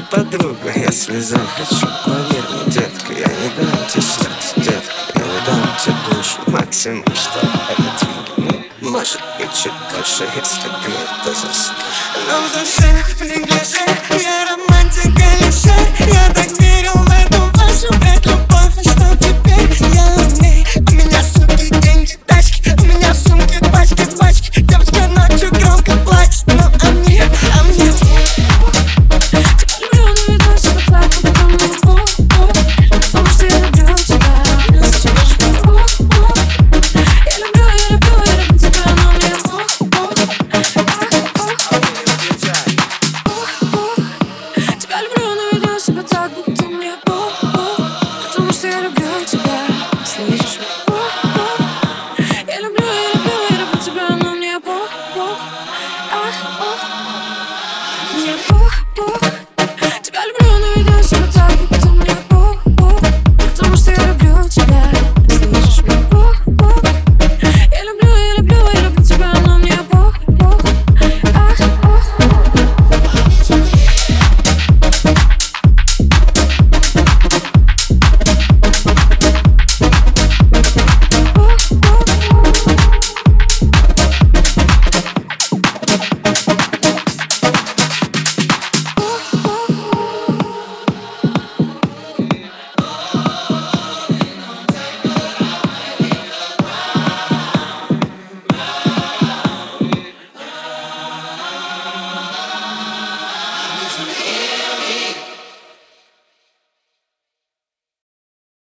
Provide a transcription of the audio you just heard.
подруга, если захочу. Поверь мне, детка, я не дам тебе сердце, детка, я не дам тебе душу. Максимум, что это двигай, ну, может быть, чуть больше, если ты это заслужишь. Но в душе пригляжай, я романтика лишай. Я так верил в эту вашу, блядь, любовь, а что теперь? Я умею, у меня суки, деньги, тачки, у меня в сумке пачки, пачки. Девочка ночью громко плачет, но а мне Я